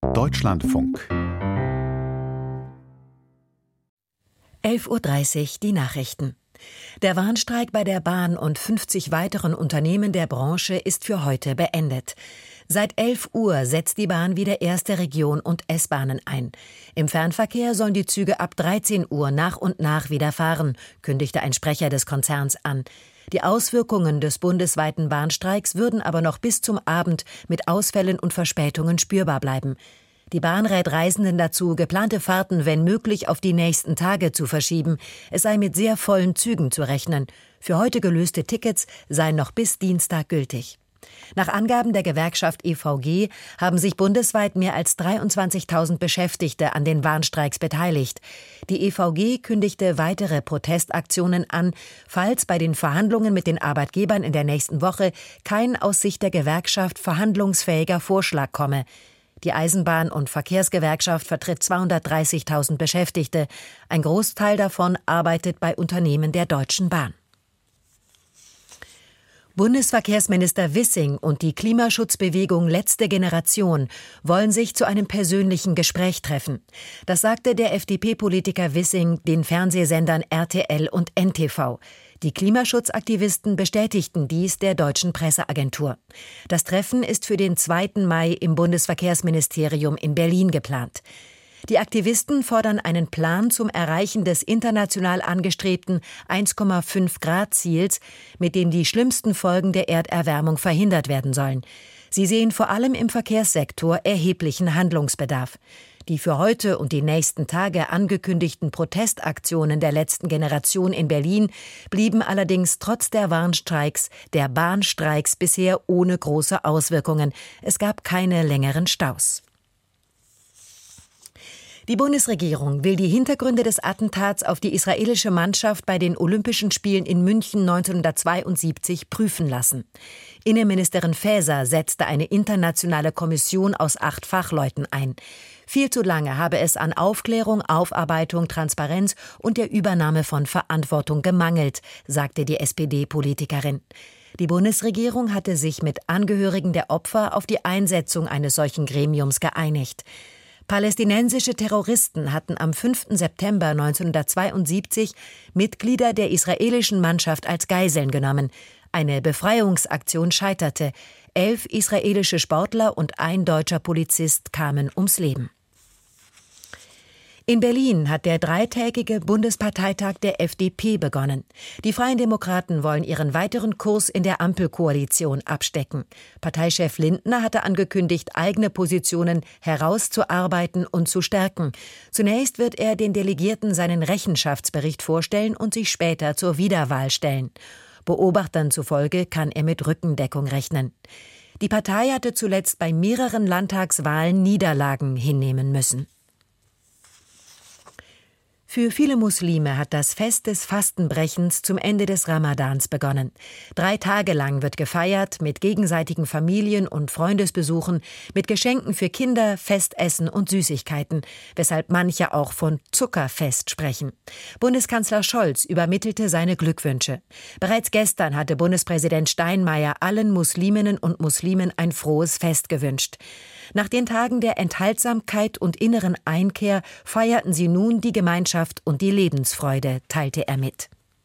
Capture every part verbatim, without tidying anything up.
Deutschlandfunk. elf Uhr dreißig, die Nachrichten. Der Warnstreik bei der Bahn und fünfzig weiteren Unternehmen der Branche ist für heute beendet. Seit elf Uhr setzt die Bahn wieder erste Region- und S-Bahnen ein. Im Fernverkehr sollen die Züge ab dreizehn Uhr nach und nach wieder fahren, kündigte ein Sprecher des Konzerns an. Die Auswirkungen des bundesweiten Bahnstreiks würden aber noch bis zum Abend mit Ausfällen und Verspätungen spürbar bleiben. Die Bahn rät Reisenden dazu, geplante Fahrten wenn möglich auf die nächsten Tage zu verschieben. Es sei mit sehr vollen Zügen zu rechnen. Für heute gelöste Tickets seien noch bis Dienstag gültig. Nach Angaben der Gewerkschaft E V G haben sich bundesweit mehr als dreiundzwanzigtausend Beschäftigte an den Warnstreiks beteiligt. Die E V G kündigte weitere Protestaktionen an, falls bei den Verhandlungen mit den Arbeitgebern in der nächsten Woche kein aus Sicht der Gewerkschaft verhandlungsfähiger Vorschlag komme. Die Eisenbahn- und Verkehrsgewerkschaft vertritt zweihundertdreißigtausend Beschäftigte. Ein Großteil davon arbeitet bei Unternehmen der Deutschen Bahn. Bundesverkehrsminister Wissing und die Klimaschutzbewegung Letzte Generation wollen sich zu einem persönlichen Gespräch treffen. Das sagte der F D P-Politiker Wissing den Fernsehsendern R T L und N T V. Die Klimaschutzaktivisten bestätigten dies der deutschen Presseagentur. Das Treffen ist für den zweiten Mai im Bundesverkehrsministerium in Berlin geplant. Die Aktivisten fordern einen Plan zum Erreichen des international angestrebten eins Komma fünf Grad Ziels, mit dem die schlimmsten Folgen der Erderwärmung verhindert werden sollen. Sie sehen vor allem im Verkehrssektor erheblichen Handlungsbedarf. Die für heute und die nächsten Tage angekündigten Protestaktionen der letzten Generation in Berlin blieben allerdings trotz der Warnstreiks, der Bahnstreiks bisher ohne große Auswirkungen. Es gab keine längeren Staus. Die Bundesregierung will die Hintergründe des Attentats auf die israelische Mannschaft bei den Olympischen Spielen in München neunzehnhundertzweiundsiebzig prüfen lassen. Innenministerin Faeser setzte eine internationale Kommission aus acht Fachleuten ein. Viel zu lange habe es an Aufklärung, Aufarbeitung, Transparenz und der Übernahme von Verantwortung gemangelt, sagte die S P D-Politikerin. Die Bundesregierung hatte sich mit Angehörigen der Opfer auf die Einsetzung eines solchen Gremiums geeinigt. Palästinensische Terroristen hatten am fünften September neunzehnhundertzweiundsiebzig Mitglieder der israelischen Mannschaft als Geiseln genommen. Eine Befreiungsaktion scheiterte. Elf israelische Sportler und ein deutscher Polizist kamen ums Leben. In Berlin hat der dreitägige Bundesparteitag der F D P begonnen. Die Freien Demokraten wollen ihren weiteren Kurs in der Ampelkoalition abstecken. Parteichef Lindner hatte angekündigt, eigene Positionen herauszuarbeiten und zu stärken. Zunächst wird er den Delegierten seinen Rechenschaftsbericht vorstellen und sich später zur Wiederwahl stellen. Beobachtern zufolge kann er mit Rückendeckung rechnen. Die Partei hatte zuletzt bei mehreren Landtagswahlen Niederlagen hinnehmen müssen. Für viele Muslime hat das Fest des Fastenbrechens zum Ende des Ramadans begonnen. Drei Tage lang wird gefeiert mit gegenseitigen Familien- und Freundesbesuchen, mit Geschenken für Kinder, Festessen und Süßigkeiten, weshalb manche auch von Zuckerfest sprechen. Bundeskanzler Scholz übermittelte seine Glückwünsche. Bereits gestern hatte Bundespräsident Steinmeier allen Musliminnen und Muslimen ein frohes Fest gewünscht. Nach den Tagen der Enthaltsamkeit und inneren Einkehr feierten sie nun die Gemeinschaft und die Lebensfreude, teilte er mit.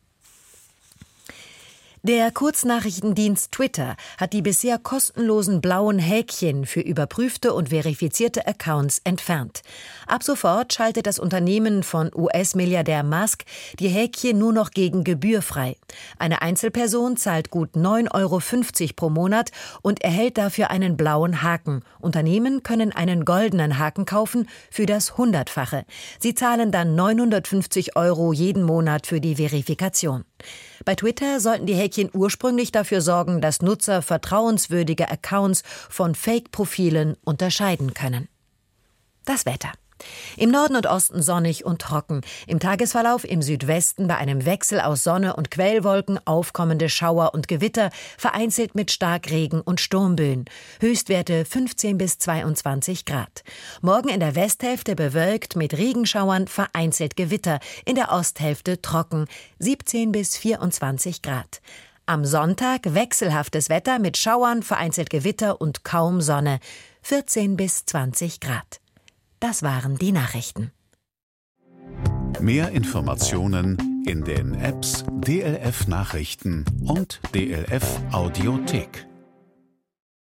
Der Kurznachrichtendienst Twitter hat die bisher kostenlosen blauen Häkchen für überprüfte und verifizierte Accounts entfernt. Ab sofort schaltet das Unternehmen von U S-Milliardär Musk die Häkchen nur noch gegen Gebühr frei. Eine Einzelperson zahlt gut neun Euro fünfzig pro Monat und erhält dafür einen blauen Haken. Unternehmen können einen goldenen Haken kaufen für das Hundertfache. Sie zahlen dann neunhundertfünfzig Euro jeden Monat für die Verifikation. Bei Twitter sollten die Häkchen ursprünglich dafür sorgen, dass Nutzer vertrauenswürdige Accounts von Fake-Profilen unterscheiden können. Das Wetter. Im Norden und Osten sonnig und trocken. Im Tagesverlauf im Südwesten bei einem Wechsel aus Sonne und Quellwolken aufkommende Schauer und Gewitter, vereinzelt mit Starkregen und Sturmböen. Höchstwerte fünfzehn bis zweiundzwanzig Grad. Morgen in der Westhälfte bewölkt mit Regenschauern, vereinzelt Gewitter. In der Osthälfte trocken, siebzehn bis vierundzwanzig Grad. Am Sonntag wechselhaftes Wetter mit Schauern, vereinzelt Gewitter und kaum Sonne. vierzehn bis zwanzig Grad. Das waren die Nachrichten. Mehr Informationen in den Apps D L F Nachrichten und D L F Audiothek.